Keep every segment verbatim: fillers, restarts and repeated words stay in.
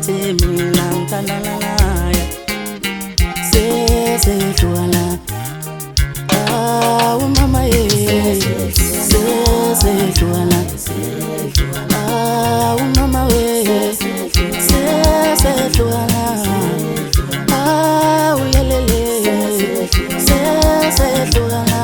ngathi mina ngithandana naye sesehlukana. Awu mama ye sesehlukana. Awu mama we sesehlukana. Awu yelele sesehlukana.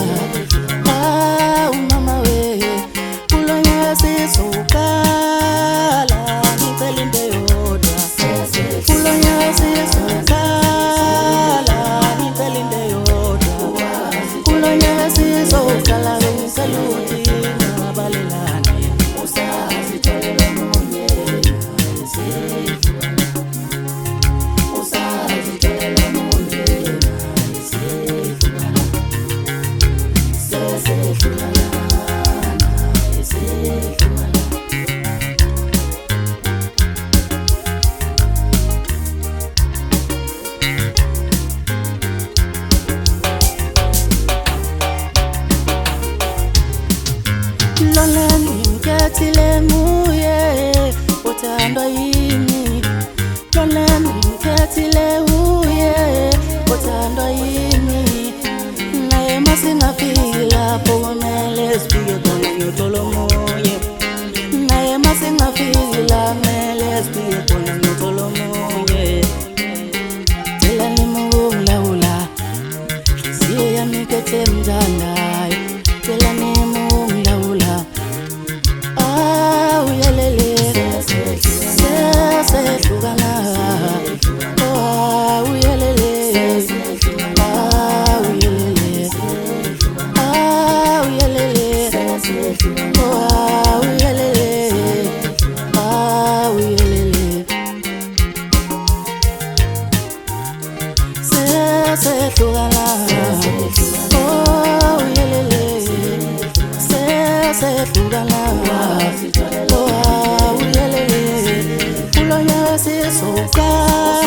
Awu mama we kulonyaka sisukala ngicela into eyodwa. Kulonyaka sisukala ngicela into eyodwa. Kulonyaka sisukala ngicela ukuthi ngabalelane usazitholela umyeni usazitholela umyeni sehlukana sehlukana sehlukana. Lona ngikhathile nguye uthandwa yimi. Lona ngikhathile nguye uthandwa yimi. Naye masingafiki lapho kumele sifike khona ngiyothola omunye. Naye masingafiki la kumele sifike khona ngiyothola omunye. Cela nimungilawula nhliziyo yami ikhethe mthandayo. Cela nimungilawula. Awu yelele sesehlukana. Awu yelele awu yelele awu yelele awu yelele awu yelele sesehlukana. Awu yelele sesehlukana. Awu yelele kulonyaka sisukala